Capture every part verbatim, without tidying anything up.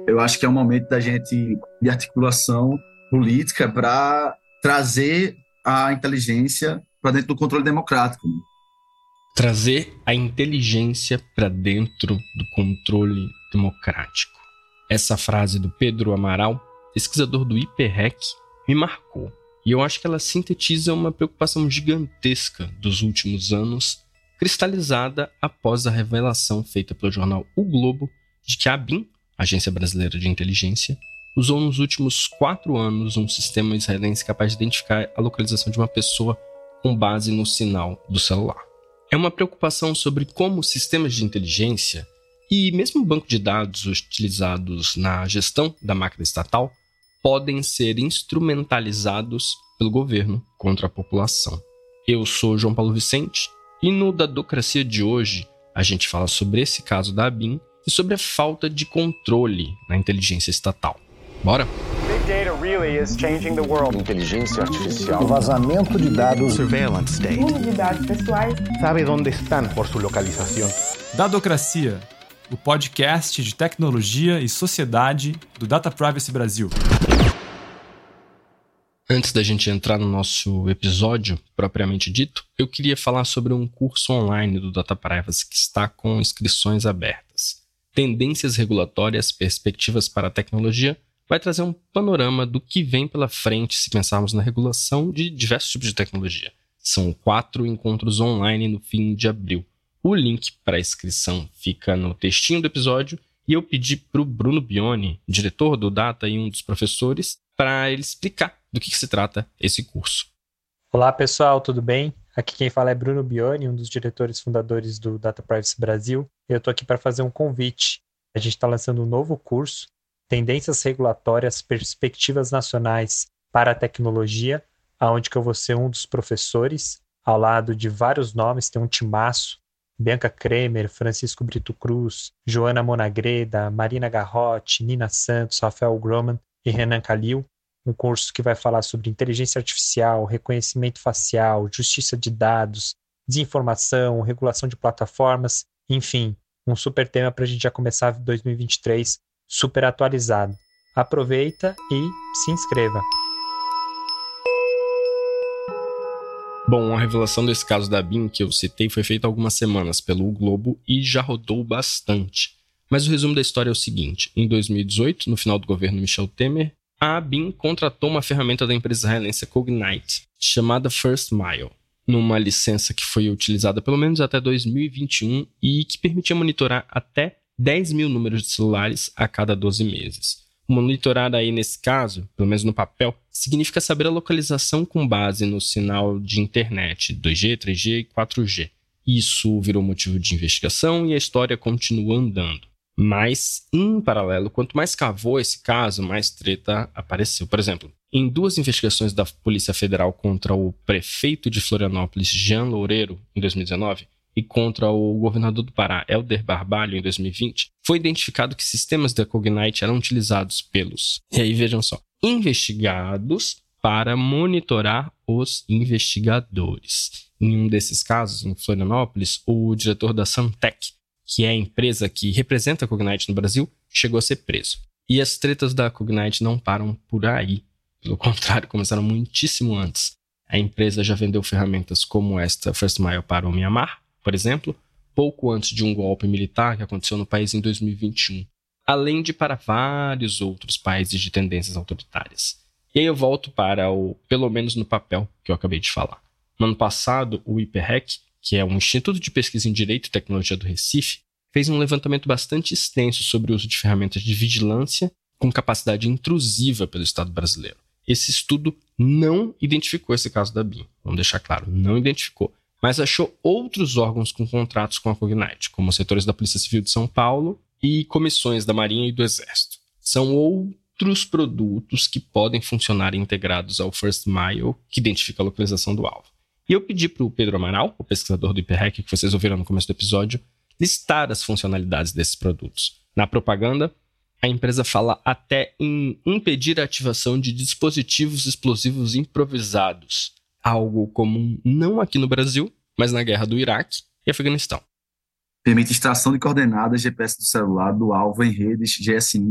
Eu acho que é um momento da gente de articulação política para trazer a inteligência para dentro do controle democrático. Trazer a inteligência para dentro do controle democrático. Essa frase do Pedro Amaral, pesquisador do IPREC, me marcou. E eu acho que ela sintetiza uma preocupação gigantesca dos últimos anos, cristalizada após a revelação feita pelo jornal O Globo de que a ABIN, Agência Brasileira de Inteligência, usou nos últimos quatro anos um sistema israelense capaz de identificar a localização de uma pessoa com base no sinal do celular. É uma preocupação sobre como sistemas de inteligência e mesmo o banco de dados utilizados na gestão da máquina estatal podem ser instrumentalizados pelo governo contra a população. Eu sou João Paulo Vicente e no Dadocracia de hoje a gente fala sobre esse caso da ABIN e sobre a falta de controle na inteligência estatal. Bora? Big data really is changing the world. Inteligência artificial. O vazamento de dados. Surveillance state. Uso de dados pessoais. Sabe onde estão por sua localização. Dadocracia, o podcast de tecnologia e sociedade do Data Privacy Brasil. Antes da gente entrar no nosso episódio propriamente dito, eu queria falar sobre um curso online do Data Privacy que está com inscrições abertas. Tendências regulatórias, perspectivas para a tecnologia, vai trazer um panorama do que vem pela frente se pensarmos na regulação de diversos tipos de tecnologia. São quatro encontros online no fim de abril. O link para a inscrição fica no textinho do episódio e eu pedi para o Bruno Bioni, diretor do Data e um dos professores, para ele explicar do que, que se trata esse curso. Olá pessoal, tudo bem? Aqui quem fala é Bruno Bioni, um dos diretores fundadores do Data Privacy Brasil. Eu estou aqui para fazer um convite. A gente está lançando um novo curso, Tendências Regulatórias, Perspectivas Nacionais para a Tecnologia, onde que eu vou ser um dos professores, ao lado de vários nomes, tem um timaço, Bianca Kremer, Francisco Brito Cruz, Joana Monagreda, Marina Garrotti, Nina Santos, Rafael Groman e Renan Kalil. Um curso que vai falar sobre inteligência artificial, reconhecimento facial, justiça de dados, desinformação, regulação de plataformas, enfim, um super tema para a gente já começar dois mil e vinte e três super atualizado. Aproveita e se inscreva. Bom, a revelação desse caso da ABIN que eu citei foi feita há algumas semanas pelo Globo e já rodou bastante. Mas o resumo da história é o seguinte: em dois mil e dezoito, no final do governo Michel Temer, a ABIN contratou uma ferramenta da empresa israelense Cognite, chamada First Mile, numa licença que foi utilizada pelo menos até dois mil e vinte e um e que permitia monitorar até dez mil números de celulares a cada doze meses. Monitorar aí, nesse caso, pelo menos no papel, significa saber a localização com base no sinal de internet dois G, três G e quatro G. Isso virou motivo de investigação e a história continua andando. Mas, em paralelo, quanto mais cavou esse caso, mais treta apareceu. Por exemplo, em duas investigações da Polícia Federal contra o prefeito de Florianópolis, Jean Loureiro, em dois mil e dezenove, e contra o governador do Pará, Helder Barbalho, em dois mil e vinte, foi identificado que sistemas da Cognite eram utilizados pelos, e aí vejam só, investigados para monitorar os investigadores. Em um desses casos, em Florianópolis, o diretor da Santec, que é a empresa que representa a Cognite no Brasil, chegou a ser preso. E as tretas da Cognite não param por aí. Pelo contrário, começaram muitíssimo antes. A empresa já vendeu ferramentas como esta First Mile para o Mianmar, por exemplo, pouco antes de um golpe militar que aconteceu no país em dois mil e vinte e um, além de para vários outros países de tendências autoritárias. E aí eu volto para o, pelo menos no papel, que eu acabei de falar. No ano passado, o IPREC, que é um Instituto de Pesquisa em Direito e Tecnologia do Recife, fez um levantamento bastante extenso sobre o uso de ferramentas de vigilância com capacidade intrusiva pelo Estado brasileiro. Esse estudo não identificou esse caso da ABIN, vamos deixar claro, não identificou, mas achou outros órgãos com contratos com a Cognite, como os setores da Polícia Civil de São Paulo e comissões da Marinha e do Exército. São outros produtos que podem funcionar integrados ao First Mile, que identifica a localização do alvo. E eu pedi para o Pedro Amaral, o pesquisador do IPREC, que vocês ouviram no começo do episódio, listar as funcionalidades desses produtos. Na propaganda, a empresa fala até em impedir a ativação de dispositivos explosivos improvisados, algo comum não aqui no Brasil, mas na guerra do Iraque e Afeganistão. Permite extração de coordenadas G P S do celular do alvo em redes G S M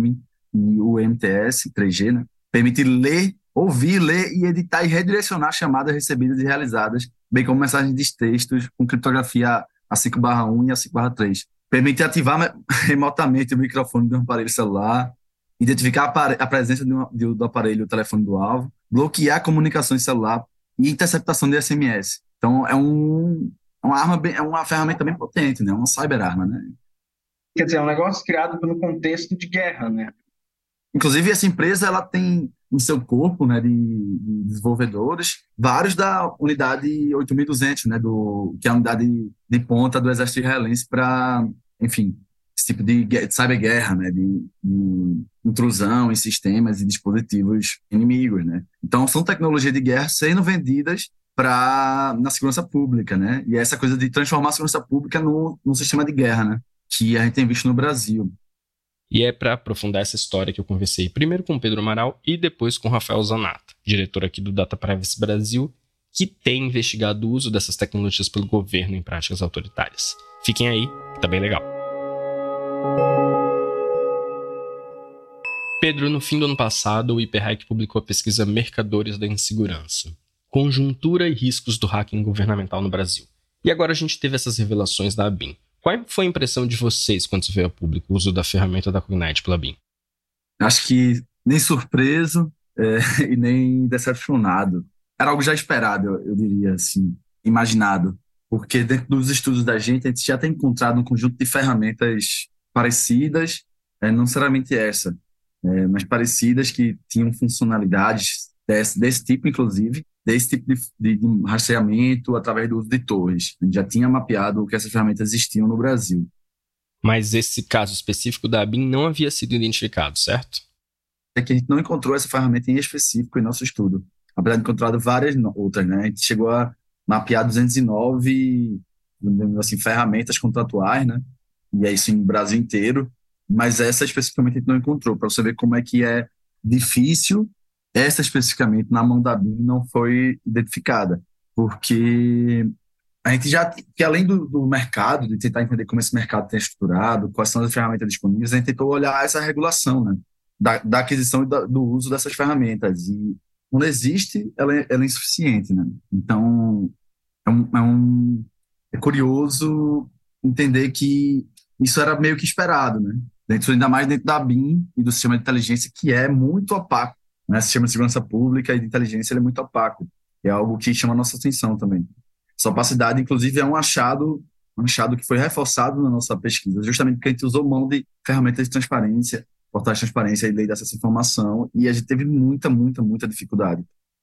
e o M T S três G, né, permite ler, ouvir, ler e editar e redirecionar chamadas recebidas e realizadas, bem como mensagens de textos com criptografia A cinco barra um e A cinco barra três. Permite ativar remotamente o microfone de um aparelho celular, identificar a presença de um, de, do aparelho, o telefone do alvo, bloquear comunicações celular e interceptação de S M S. Então, é, um, uma, arma bem, é uma ferramenta bem potente, né? Uma cyberarma, né? Quer dizer, é um negócio criado no contexto de guerra, né? Inclusive, essa empresa ela tem no seu corpo, né, de, de desenvolvedores, vários da unidade oito mil e duzentos, né, do, que é a unidade de, de ponta do exército israelense para, enfim, esse tipo de, de cyberguerra, né, de, de intrusão em sistemas e dispositivos inimigos, né. Então, são tecnologias de guerra sendo vendidas para na segurança pública, né, e essa coisa de transformar a segurança pública no, no sistema de guerra, né, que a gente tem visto no Brasil. E é para aprofundar essa história que eu conversei primeiro com o Pedro Amaral e depois com o Rafael Zanata, diretor aqui do Data Privacy Brasil, que tem investigado o uso dessas tecnologias pelo governo em práticas autoritárias. Fiquem aí, que tá bem legal. Pedro, no fim do ano passado, o Hyperhack publicou a pesquisa Mercadores da Insegurança, Conjuntura e Riscos do Hacking Governamental no Brasil. E agora a gente teve essas revelações da A B I N. Qual foi a impressão de vocês quando se veio a público o uso da ferramenta da Cognite pela A B I N? Acho que nem surpreso é, e nem decepcionado. Era algo já esperado, eu, eu diria assim, imaginado. Porque dentro dos estudos da gente, a gente já tem encontrado um conjunto de ferramentas parecidas, é, não necessariamente essa, é, mas parecidas que tinham funcionalidades desse, desse tipo, inclusive, desse tipo de, de, de rastreamento através do uso de torres. A gente já tinha mapeado que essas ferramentas existiam no Brasil. Mas esse caso específico da A B I N não havia sido identificado, certo? É que a gente não encontrou essa ferramenta em específico em nosso estudo. Apesar de encontrado várias outras, né? A gente chegou a mapear duzentos e nove assim, ferramentas contratuais, né? E é isso em Brasil inteiro. Mas essa especificamente a gente não encontrou, para você ver como é que é difícil. Essa especificamente na mão da A B I N não foi identificada, porque a gente já, que além do, do mercado, de tentar entender como esse mercado tem estruturado, quais são as ferramentas disponíveis, a gente tentou olhar essa regulação, né, da, da aquisição e da, do uso dessas ferramentas. E quando existe, ela é, ela é insuficiente, né? Então, é, um, é, um, é curioso entender que isso era meio que esperado, né? Dentro, ainda mais dentro da A B I N e do sistema de inteligência, que é muito opaco. Né, o sistema de segurança pública e de inteligência ele é muito opaco. É algo que chama a nossa atenção também. Essa opacidade, inclusive, é um achado, um achado que foi reforçado na nossa pesquisa, justamente porque a gente usou mão de ferramentas de transparência, portais de transparência e lei de acesso à informação, e a gente teve muita, muita, muita dificuldade.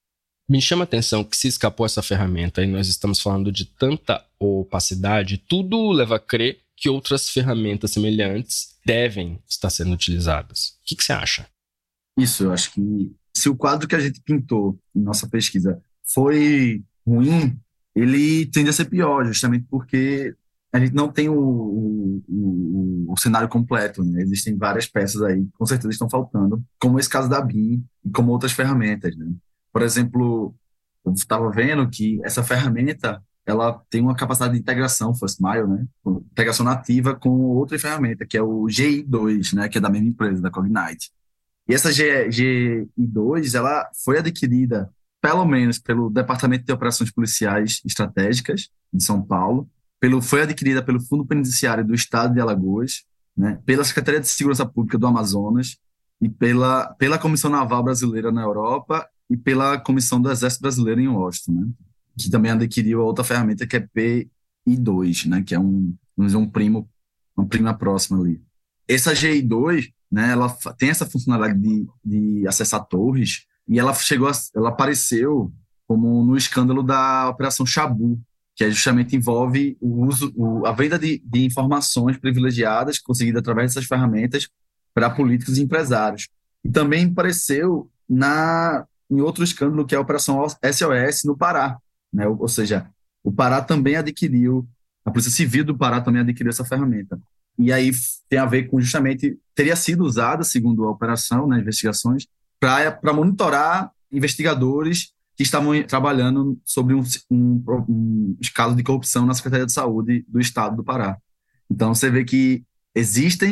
Me chama a atenção que se escapou essa ferramenta e nós estamos falando de tanta opacidade, tudo leva a crer que outras ferramentas semelhantes devem estar sendo utilizadas. O que, que você acha? Isso, eu acho que se o quadro que a gente pintou em nossa pesquisa foi ruim, ele tende a ser pior, justamente porque a gente não tem o, o, o, o cenário completo, né? Existem várias peças aí que com certeza estão faltando, como esse caso da A B I N e como outras ferramentas, né? Por exemplo, eu estava vendo que essa ferramenta ela tem uma capacidade de integração, First Mile, né? Integração nativa com outra ferramenta, que é o G I dois, né? Que é da mesma empresa, da Cognite. E essa G I dois, ela foi adquirida, pelo menos, pelo Departamento de Operações Policiais Estratégicas, de São Paulo, pelo, foi adquirida pelo Fundo Penitenciário do Estado de Alagoas, né, pela Secretaria de Segurança Pública do Amazonas e pela, pela Comissão Naval Brasileira na Europa e pela Comissão do Exército Brasileiro em Washington, né, que também adquiriu a outra ferramenta que é P I dois, né, que é um, vamos dizer, um primo, uma prima próxima ali. Essa G I dois, né, ela tem essa funcionalidade de, de acessar torres, e ela chegou a, ela apareceu como no escândalo da Operação Chabu, que é justamente envolve o uso, o, a venda de, de informações privilegiadas conseguidas através dessas ferramentas para políticos e empresários. E também apareceu na, em outro escândalo, que é a Operação S O S no Pará, né, ou, ou seja, o Pará também adquiriu, a Polícia Civil do Pará também adquiriu essa ferramenta. E aí tem a ver com justamente, teria sido usada, segundo a operação, nas, né, investigações, para monitorar investigadores que estavam trabalhando sobre um, um, um caso de corrupção na Secretaria de Saúde do Estado do Pará. Então você vê que existem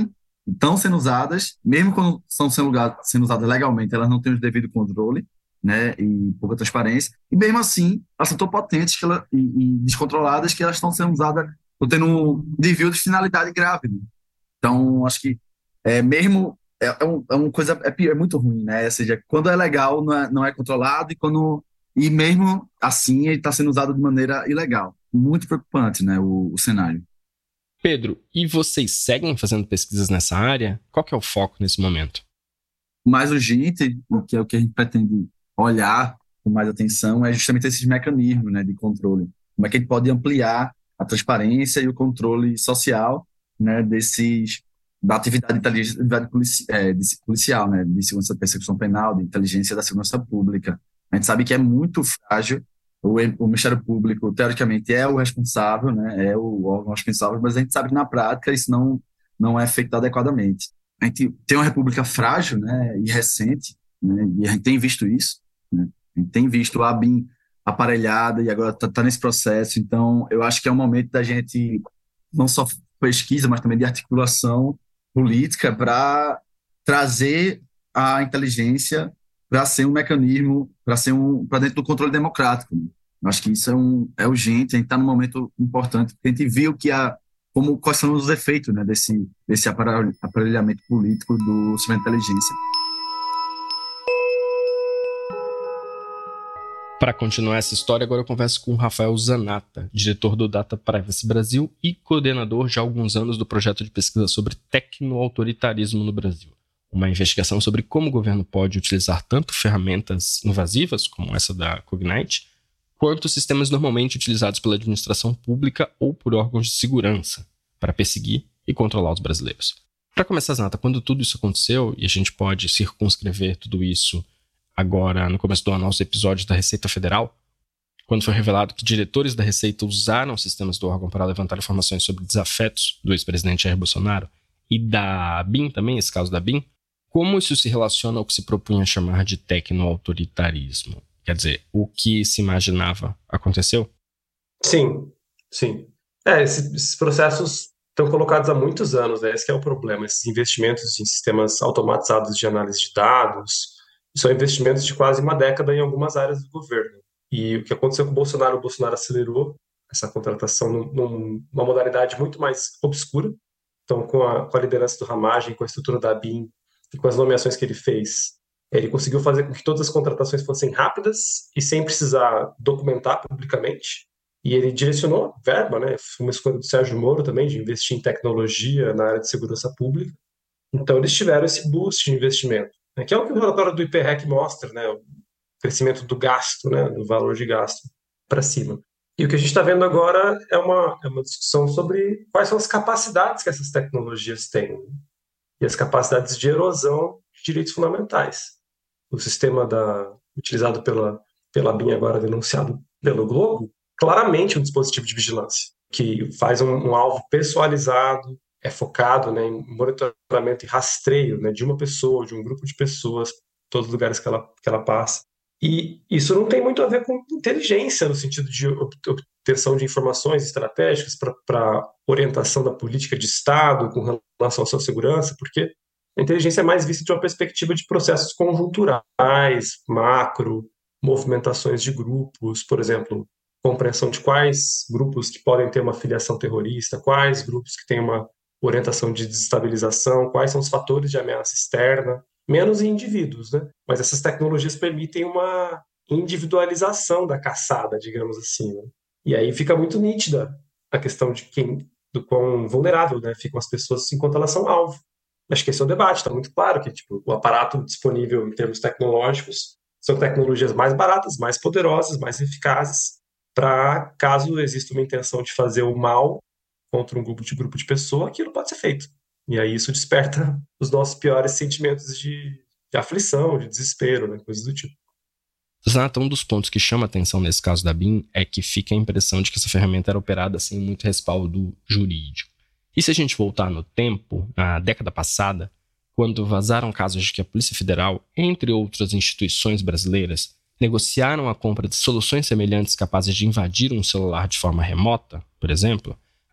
estão sendo usadas, mesmo quando estão sendo, sendo usadas legalmente, elas não têm o devido controle, né, e pouca transparência, e mesmo assim, elas são tão potentes que ela, e, e descontroladas que elas estão sendo usadas, estão tendo um desvio de finalidade grave. Né? Então, acho que é, mesmo é, é, um, é uma coisa é, é muito ruim, né? Ou seja, quando é legal, não é, não é controlado, e quando e mesmo assim ele está sendo usado de maneira ilegal. Muito preocupante, né, o, o cenário. Pedro, e vocês seguem fazendo pesquisas nessa área? Qual que é o foco nesse momento? O mais urgente, que é o que a gente pretende olhar com mais atenção, é justamente esses mecanismos, né, de controle. Como é que a gente pode ampliar a transparência e o controle social, né, desses, da atividade, atividade polici, é, de policial, né, de segurança da persecução penal, de inteligência da segurança pública. A gente sabe que é muito frágil. O, o Ministério Público, teoricamente, é o responsável, né, é o órgão responsável, mas a gente sabe que na prática isso não, não é feito adequadamente. A gente tem uma república frágil, né, e recente, né, e a gente tem visto isso, né, a gente tem visto a ABIN aparelhada e agora está tá nesse processo. Então, eu acho que é um momento da gente não só pesquisa, mas também de articulação política para trazer a inteligência para ser um mecanismo, para ser um, para dentro do controle democrático. Né? Eu acho que isso é, um, é urgente, a gente está num momento importante, porque a gente viu que a, como, quais são os efeitos, né, desse, desse aparelhamento político do sistema de inteligência. Para continuar essa história, agora eu converso com o Rafael Zanata, diretor do Data Privacy Brasil e coordenador já há alguns anos do projeto de pesquisa sobre tecnoautoritarismo no Brasil. Uma investigação sobre como o governo pode utilizar tanto ferramentas invasivas, como essa da Cognite, quanto sistemas normalmente utilizados pela administração pública ou por órgãos de segurança, para perseguir e controlar os brasileiros. Para começar, Zanata, quando tudo isso aconteceu, e a gente pode circunscrever tudo isso agora no começo do ano aos episódios da Receita Federal, quando foi revelado que diretores da Receita usaram sistemas do órgão para levantar informações sobre desafetos do ex-presidente Jair Bolsonaro, e da ABIN também, esse caso da ABIN, como isso se relaciona ao que se propunha chamar de tecnoautoritarismo? Quer dizer, o que se imaginava aconteceu? Sim, sim. É, esses, esses processos estão colocados há muitos anos, né? Esse que é o problema. Esses investimentos em sistemas automatizados de análise de dados são investimentos de quase uma década em algumas áreas do governo. E o que aconteceu com o Bolsonaro, o Bolsonaro acelerou essa contratação num, numa modalidade muito mais obscura. Então, com a, com a liderança do Ramagem, com a estrutura da ABIN, e com as nomeações que ele fez, ele conseguiu fazer com que todas as contratações fossem rápidas e sem precisar documentar publicamente. E ele direcionou verba, né? Foi uma escolha do Sérgio Moro também, de investir em tecnologia na área de segurança pública. Então, eles tiveram esse boost de investimento, né? Que é o que o relatório do I P R E C mostra, né? O crescimento do gasto, né? Do valor de gasto para cima. E o que a gente está vendo agora é uma, é uma discussão sobre quais são as capacidades que essas tecnologias têm, né? E as capacidades de erosão de direitos fundamentais. O sistema da, utilizado pela, pela ABIN, agora denunciado pelo Globo, claramente é um dispositivo de vigilância, que faz um, um alvo personalizado, é focado, né, em monitoramento e rastreio, né, de uma pessoa, de um grupo de pessoas, todos os lugares que ela, que ela passa. E isso não tem muito a ver com inteligência, no sentido de obtenção de informações estratégicas para orientação da política de Estado com relação à sua segurança, porque a inteligência é mais vista de uma perspectiva de processos conjunturais, macro, movimentações de grupos, por exemplo, compreensão de quais grupos que podem ter uma filiação terrorista, quais grupos que têm uma orientação de desestabilização, quais são os fatores de ameaça externa, menos em indivíduos, né? Mas essas tecnologias permitem uma individualização da caçada, digamos assim, né? E aí fica muito nítida a questão de quem, do quão vulnerável, né, ficam as pessoas enquanto elas são alvo. Acho que esse é o debate, está muito claro que tipo, o aparato disponível em termos tecnológicos são tecnologias mais baratas, mais poderosas, mais eficazes, para caso exista uma intenção de fazer o mal contra um grupo de, grupo de pessoas, aquilo pode ser feito. E aí isso desperta os nossos piores sentimentos de, de aflição, de desespero, né? Coisas do tipo. Zanata, um dos pontos que chama a atenção nesse caso da ABIN é que fica a impressão de que essa ferramenta era operada sem muito respaldo jurídico. E se a gente voltar no tempo, na década passada, quando vazaram casos de que a Polícia Federal, entre outras instituições brasileiras, negociaram a compra de soluções semelhantes capazes de invadir um celular de forma remota, por exemplo,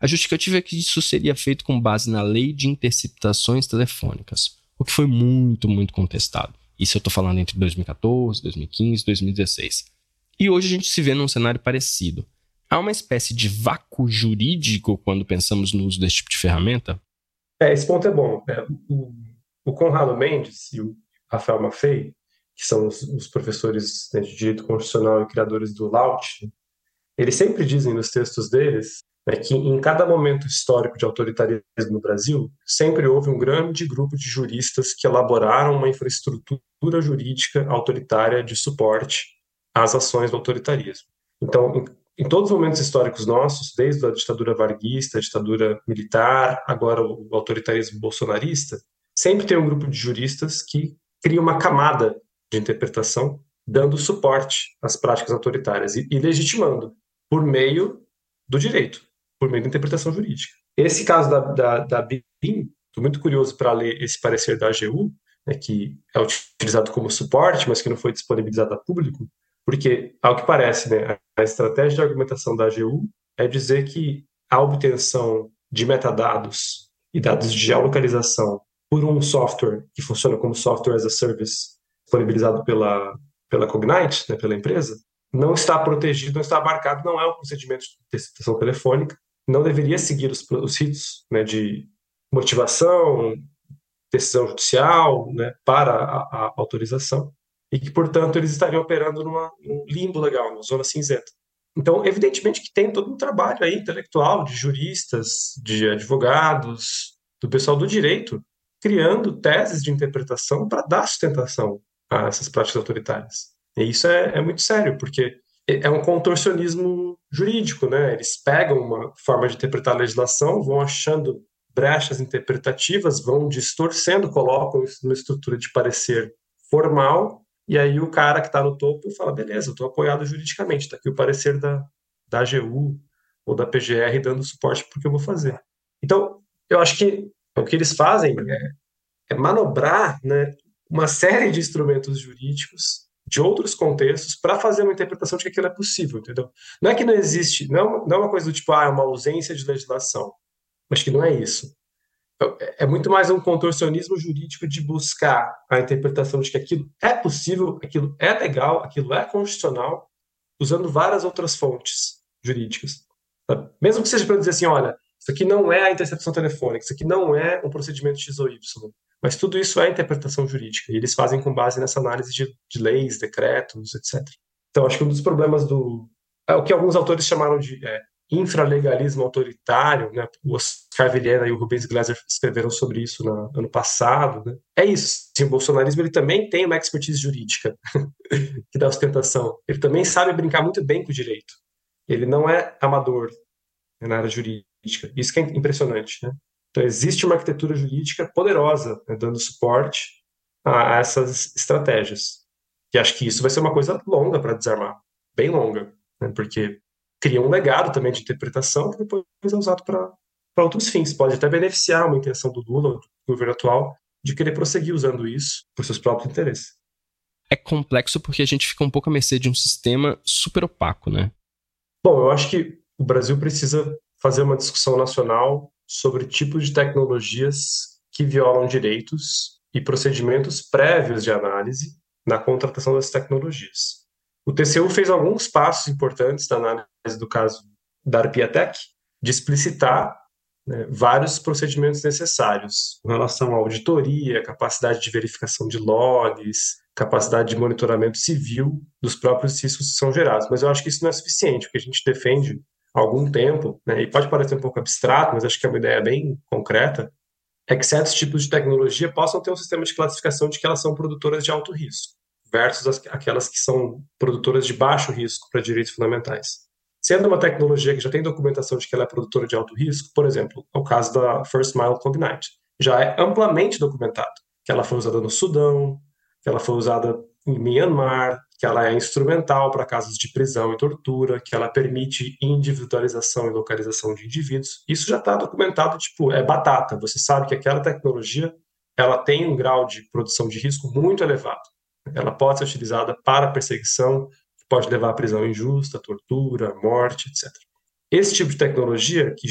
A justificativa é que isso seria feito com base na lei de interceptações telefônicas, o que foi muito, muito contestado. Isso eu estou falando entre dois mil e catorze, dois mil e quinze, dois mil e dezesseis. E hoje a gente se vê num cenário parecido. Há uma espécie de vácuo jurídico quando pensamos no uso desse tipo de ferramenta? É, esse ponto é bom. É, o, o Conrado Mendes e o Rafael Maffei, que são os, os professores, né, de direito constitucional e criadores do L A U T, eles sempre dizem nos textos deles, né, que em cada momento histórico de autoritarismo no Brasil, sempre houve um grande grupo de juristas que elaboraram uma infraestrutura jurídica autoritária de suporte às ações do autoritarismo. Então, em, em todos os momentos históricos nossos, desde a ditadura varguista, a ditadura militar, agora o autoritarismo bolsonarista, sempre tem um grupo de juristas que cria uma camada de interpretação dando suporte às práticas autoritárias e, e legitimando por meio do direito, por meio da interpretação jurídica. Esse caso da, da, da B I M, estou muito curioso para ler esse parecer da A G U, né, que é utilizado como suporte, mas que não foi disponibilizado a público, porque, ao que parece, né, a estratégia de argumentação da A G U é dizer que a obtenção de metadados e dados de geolocalização por um software que funciona como software as a service disponibilizado pela, pela Cognite, né, pela empresa, não está protegido, não está abarcado, não é um procedimento de interceptação telefônica, não deveria seguir os, os ritos, né, de motivação, decisão judicial, né, para a, a autorização, e que, portanto, eles estariam operando numa, num limbo legal, numa zona cinzenta. Então, evidentemente que tem todo um trabalho aí intelectual de juristas, de advogados, do pessoal do direito, criando teses de interpretação para dar sustentação a essas práticas autoritárias. E isso é, é muito sério, porque é um contorcionismo jurídico, né? Eles pegam uma forma de interpretar a legislação, vão achando brechas interpretativas, vão distorcendo, colocam isso numa estrutura de parecer formal, e aí o cara que está no topo fala, beleza, eu estou apoiado juridicamente, está aqui o parecer da, da A G U ou da P G R dando suporte para o que eu vou fazer. Então, eu acho que o que eles fazem é, é manobrar, né, uma série de instrumentos jurídicos de outros contextos para fazer uma interpretação de que aquilo é possível, entendeu? Não é que não existe, não, não é uma coisa do tipo, ah, é uma ausência de legislação. Acho que não é isso. É muito mais um contorcionismo jurídico de buscar a interpretação de que aquilo é possível, aquilo é legal, aquilo é constitucional, usando várias outras fontes jurídicas. Sabe? Mesmo que seja para dizer assim, olha, isso aqui não é a interceptação telefônica, isso aqui não é um procedimento X ou Y, mas tudo isso é interpretação jurídica, e eles fazem com base nessa análise de, de leis, decretos, etcétera. Então, acho que um dos problemas do... é o que alguns autores chamaram de é, infralegalismo autoritário, né? O Oscar Vilhena e o Rubens Gleiser escreveram sobre isso no ano passado, né? É isso, sim, o bolsonarismo ele também tem uma expertise jurídica que dá sustentação. Ele também sabe brincar muito bem com o direito. Ele não é amador, né, na área jurídica. Isso que é impressionante, né? Então, existe uma arquitetura jurídica poderosa, né, dando suporte a, a essas estratégias. E acho que isso vai ser uma coisa longa para desarmar, bem longa, né, porque cria um legado também de interpretação que depois é usado para outros fins. Pode até beneficiar uma intenção do Lula, do governo atual, de querer prosseguir usando isso por seus próprios interesses. É complexo porque a gente fica um pouco à mercê de um sistema super opaco, né? Bom, eu acho que o Brasil precisa fazer uma discussão nacional sobre tipos de tecnologias que violam direitos e procedimentos prévios de análise na contratação dessas tecnologias. O T C U fez alguns passos importantes na análise do caso da Arpiatec, de explicitar, né, vários procedimentos necessários em relação à auditoria, capacidade de verificação de logs, capacidade de monitoramento civil dos próprios riscos que são gerados. Mas eu acho que isso não é suficiente, porque a gente defende há algum tempo, né, e pode parecer um pouco abstrato, mas acho que é uma ideia bem concreta, é que certos tipos de tecnologia possam ter um sistema de classificação de que elas são produtoras de alto risco, versus as, aquelas que são produtoras de baixo risco para direitos fundamentais. Sendo uma tecnologia que já tem documentação de que ela é produtora de alto risco, por exemplo, é o caso da First Mile Cognite, já é amplamente documentado que ela foi usada no Sudão, que ela foi usada em Myanmar, que ela é instrumental para casos de prisão e tortura, que ela permite individualização e localização de indivíduos. Isso já está documentado, tipo, é batata. Você sabe que aquela tecnologia ela tem um grau de produção de risco muito elevado. Ela pode ser utilizada para perseguição, que pode levar à prisão injusta, tortura, morte, etcétera. Esse tipo de tecnologia, que já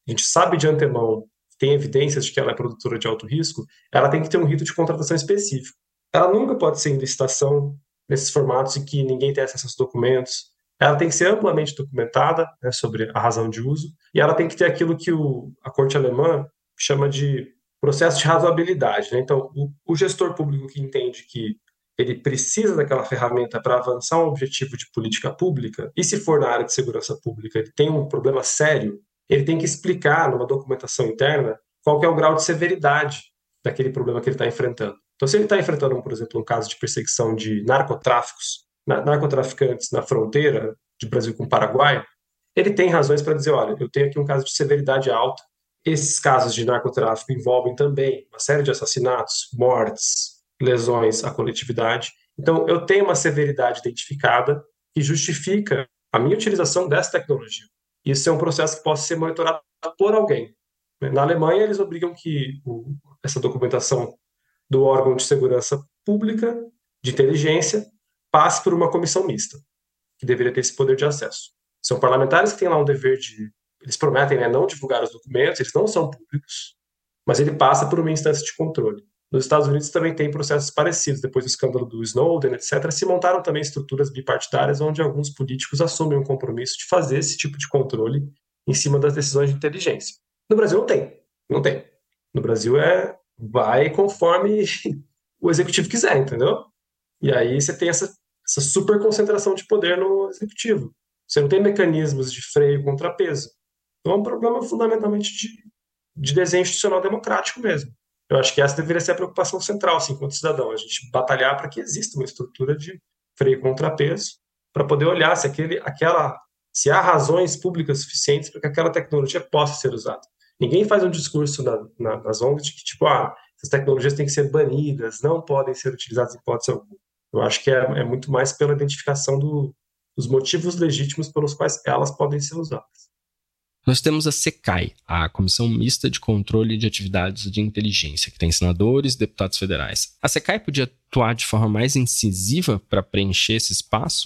a gente sabe de antemão, tem evidências de que ela é produtora de alto risco, ela tem que ter um rito de contratação específico. Ela nunca pode ser em licitação nesses formatos em que ninguém tem acesso aos documentos. Ela tem que ser amplamente documentada, né, sobre a razão de uso, e ela tem que ter aquilo que o, a corte alemã chama de processo de razoabilidade. Né? Então, o, o gestor público que entende que ele precisa daquela ferramenta para avançar um objetivo de política pública, e se for na área de segurança pública ele tem um problema sério, ele tem que explicar numa documentação interna qual que é o grau de severidade daquele problema que ele está enfrentando. Então, se ele está enfrentando, por exemplo, um caso de perseguição de narcotráficos, narcotraficantes na fronteira de Brasil com o Paraguai, ele tem razões para dizer, olha, eu tenho aqui um caso de severidade alta, esses casos de narcotráfico envolvem também uma série de assassinatos, mortes, lesões à coletividade. Então, eu tenho uma severidade identificada que justifica a minha utilização dessa tecnologia. Isso é um processo que possa ser monitorado por alguém. Na Alemanha, eles obrigam que o, essa documentação do órgão de segurança pública, de inteligência, passe por uma comissão mista, que deveria ter esse poder de acesso. São parlamentares que têm lá um dever de... Eles prometem, né, não divulgar os documentos, eles não são públicos, mas ele passa por uma instância de controle. Nos Estados Unidos também tem processos parecidos, depois do escândalo do Snowden, etcétera. Se montaram também estruturas bipartidárias onde alguns políticos assumem um compromisso de fazer esse tipo de controle em cima das decisões de inteligência. No Brasil não tem, não tem. No Brasil é vai conforme o executivo quiser, entendeu? E aí você tem essa, essa super concentração de poder no executivo. Você não tem mecanismos de freio e contrapeso. Então é um problema fundamentalmente de, de desenho institucional democrático mesmo. Eu acho que essa deveria ser a preocupação central, assim, enquanto cidadão, a gente batalhar para que exista uma estrutura de freio e contrapeso para poder olhar se, aquele, aquela, se há razões públicas suficientes para que aquela tecnologia possa ser usada. Ninguém faz um discurso na, na, nas O N Gs de que, tipo, ah, essas tecnologias têm que ser banidas, não podem ser utilizadas em hipótese alguma. Eu acho que é, é muito mais pela identificação do, dos motivos legítimos pelos quais elas podem ser usadas. Nós temos a SECAI, a Comissão Mista de Controle de Atividades de Inteligência, que tem senadores e deputados federais. A SECAI podia atuar de forma mais incisiva para preencher esse espaço?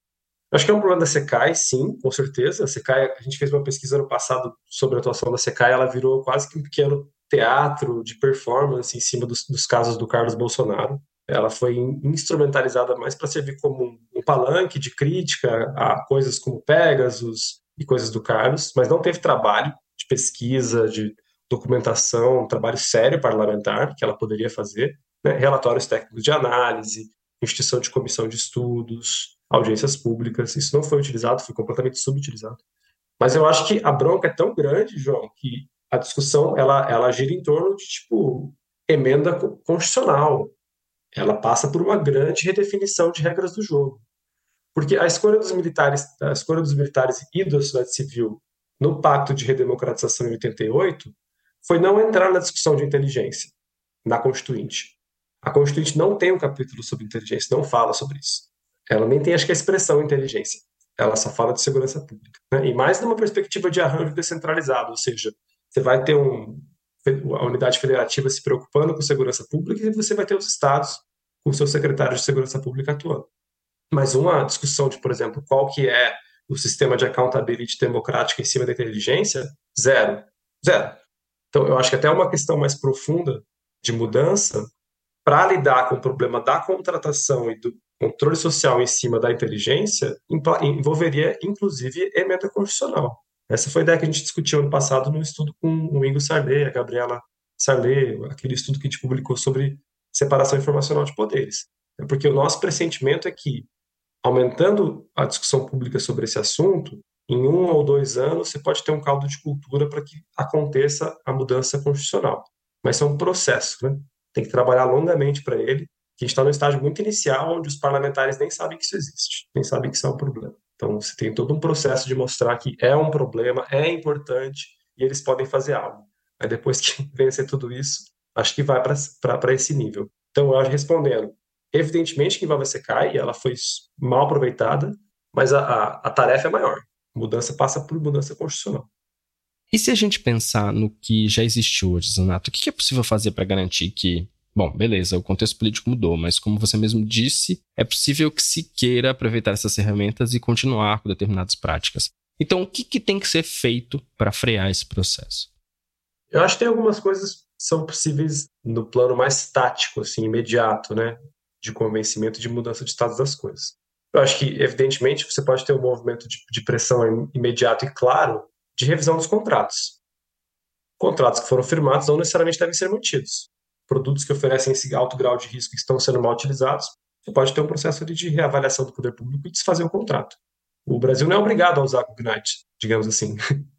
Eu acho que é um problema da SECAI, sim, com certeza. A SECAI, a gente fez uma pesquisa ano passado sobre a atuação da SECAI, ela virou quase que um pequeno teatro de performance em cima dos, dos casos do Carlos Bolsonaro. Ela foi instrumentalizada mais para servir como um, um palanque de crítica a coisas como Pegasus e coisas do Carlos, mas não teve trabalho de pesquisa, de documentação, um trabalho sério parlamentar que ela poderia fazer, né? Relatórios técnicos de análise, instituição de comissão de estudos, audiências públicas. Isso não foi utilizado, foi completamente subutilizado. Mas eu acho que a bronca é tão grande, João, que a discussão ela, ela gira em torno de tipo emenda constitucional. Ela passa por uma grande redefinição de regras do jogo. Porque a escolha dos militares, a escolha dos militares e da sociedade civil no Pacto de Redemocratização em oitenta e oito foi não entrar na discussão de inteligência na Constituinte. A Constituinte não tem um capítulo sobre inteligência, não fala sobre isso. Ela nem tem, acho que, a expressão inteligência. Ela só fala de segurança pública, né? E mais numa perspectiva de arranjo descentralizado, ou seja, você vai ter um, a unidade federativa se preocupando com segurança pública e você vai ter os estados com seus secretários de segurança pública atuando. Mas uma discussão de, por exemplo, qual que é o sistema de accountability democrática em cima da inteligência, zero. Zero. Então, eu acho que até uma questão mais profunda de mudança para lidar com o problema da contratação e do controle social em cima da inteligência envolveria, inclusive, emenda constitucional. Essa foi a ideia que a gente discutiu ano passado no estudo com o Ingo Sarley, a Gabriela Sarley, aquele estudo que a gente publicou sobre separação informacional de poderes. Porque o nosso pressentimento é que, aumentando a discussão pública sobre esse assunto, em um ou dois anos você pode ter um caldo de cultura para que aconteça a mudança constitucional. Mas isso é um processo, né? Tem que trabalhar longamente para ele, que a gente está no estágio muito inicial, onde os parlamentares nem sabem que isso existe, nem sabem que isso é um problema. Então você tem todo um processo de mostrar que é um problema, é importante, e eles podem fazer algo. Aí depois que vencer tudo isso, acho que vai para esse nível. Então, eu acho, respondendo, evidentemente que envolve a SECAI, e ela foi mal aproveitada, mas a, a, a tarefa é maior. A mudança passa por mudança constitucional. E se a gente pensar no que já existe hoje, Zanato, o que é possível fazer para garantir que, bom, beleza, o contexto político mudou, mas como você mesmo disse, é possível que se queira aproveitar essas ferramentas e continuar com determinadas práticas. Então, o que, que tem que ser feito para frear esse processo? Eu acho que tem algumas coisas que são possíveis no plano mais tático, assim, imediato, né? De convencimento, de mudança de estado das coisas. Eu acho que, evidentemente, você pode ter um movimento de, de pressão imediato e claro de revisão dos contratos. Contratos que foram firmados não necessariamente devem ser mantidos. Produtos que oferecem esse alto grau de risco e estão sendo mal utilizados, você pode ter um processo ali de reavaliação do poder público e desfazer o contrato. O Brasil não é obrigado a usar o Ignite, digamos assim.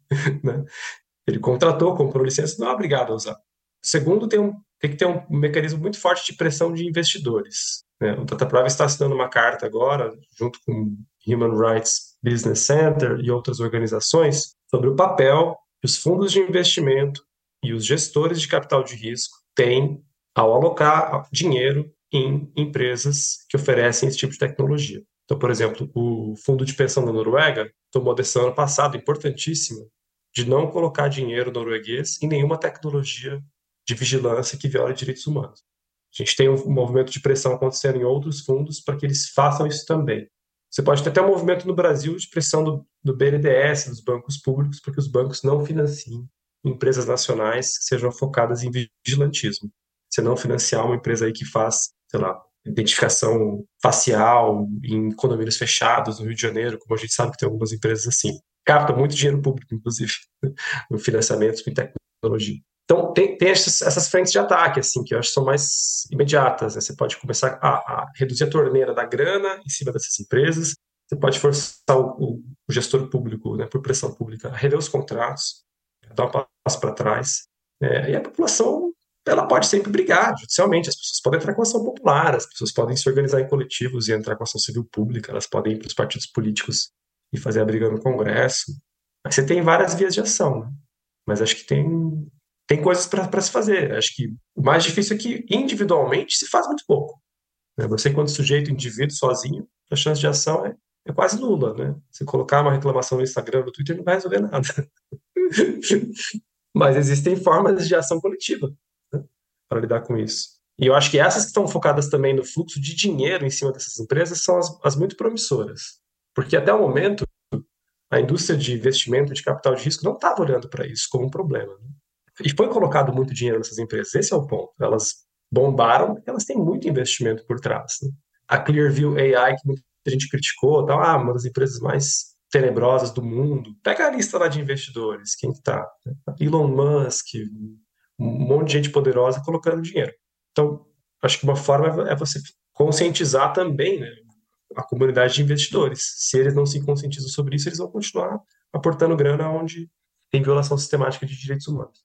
Né? Ele contratou, comprou licença, não é obrigado a usar. Segundo, tem, um, tem que ter um mecanismo muito forte de pressão de investidores. Né? O DataPrivacy está assinando uma carta agora, junto com o Human Rights Business Center e outras organizações, sobre o papel que os fundos de investimento e os gestores de capital de risco têm ao alocar dinheiro em empresas que oferecem esse tipo de tecnologia. Então, por exemplo, o Fundo de Pensão da Noruega tomou a decisão ano passado, importantíssima, de não colocar dinheiro norueguês em nenhuma tecnologia de vigilância que viole direitos humanos. A gente tem um movimento de pressão acontecendo em outros fundos para que eles façam isso também. Você pode ter até um movimento no Brasil de pressão do, do B N D E S, dos bancos públicos, para que os bancos não financiem empresas nacionais que sejam focadas em vigilantismo. Você não financiar uma empresa aí que faz, sei lá, identificação facial em condomínios fechados no Rio de Janeiro, como a gente sabe que tem algumas empresas assim. Captam muito dinheiro público, inclusive, no financiamento em tecnologia. Então, tem, tem essas, essas frentes de ataque, assim, que eu acho que são mais imediatas. Né? Você pode começar a, a reduzir a torneira da grana em cima dessas empresas, você pode forçar o, o gestor público, né, por pressão pública, a rever os contratos, dar um passo para trás. Né? E a população, ela pode sempre brigar judicialmente, as pessoas podem entrar com ação popular, as pessoas podem se organizar em coletivos e entrar com ação civil pública, elas podem ir para os partidos políticos e fazer a briga no Congresso. Mas você tem várias vias de ação, né? Mas acho que tem, tem coisas para se fazer. Acho que o mais difícil é que individualmente se faz muito pouco. Né? Você, enquanto sujeito, indivíduo, sozinho, a chance de ação é, é quase nula. Né? Você colocar uma reclamação no Instagram, no Twitter, não vai resolver nada. Mas existem formas de ação coletiva, né, para lidar com isso. E eu acho que essas que estão focadas também no fluxo de dinheiro em cima dessas empresas são as, as muito promissoras. Porque até o momento, a indústria de investimento de capital de risco não estava olhando para isso como um problema. Né? E foi colocado muito dinheiro nessas empresas, esse é o ponto. Elas bombaram porque elas têm muito investimento por trás. Né? A Clearview A I, que muita gente criticou, tá, ah, uma das empresas mais tenebrosas do mundo. Pega a lista lá de investidores, quem que tá? Né? Elon Musk, um monte de gente poderosa colocando dinheiro. Então, acho que uma forma é você conscientizar também, né, a comunidade de investidores. Se eles não se conscientizam sobre isso, eles vão continuar aportando grana onde tem violação sistemática de direitos humanos.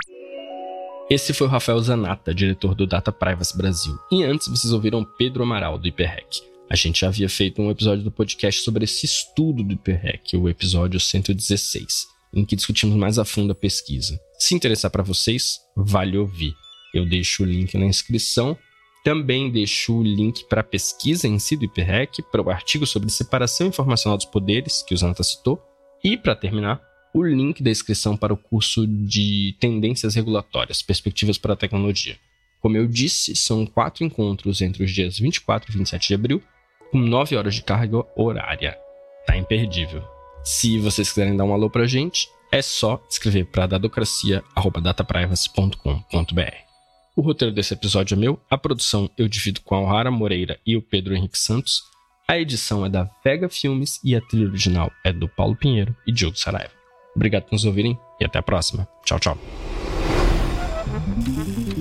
Esse foi o Rafael Zanata, diretor do Data Privacy Brasil. E antes vocês ouviram Pedro Amaral, do HyperHack. A gente já havia feito um episódio do podcast sobre esse estudo do HyperHack, o episódio cento e dezesseis, em que discutimos mais a fundo a pesquisa. Se interessar para vocês, vale ouvir. Eu deixo o link na inscrição. Também deixo o link para a pesquisa em si do HyperHack, para o artigo sobre separação informacional dos poderes, que o Zanata citou. E, para terminar, o link da inscrição para o curso de Tendências Regulatórias, Perspectivas para a Tecnologia. Como eu disse, são quatro encontros entre os dias vinte e quatro e vinte e sete de abril, com nove horas de carga horária. Tá imperdível. Se vocês quiserem dar um alô pra gente, é só escrever para dadocracia arroba dataprivacy ponto com ponto b r. O roteiro desse episódio é meu, a produção eu divido com a Alhara Moreira e o Pedro Henrique Santos, a edição é da Vega Filmes e a trilha original é do Paulo Pinheiro e Diogo Saraiva. Obrigado por nos ouvirem e até a próxima. Tchau, tchau.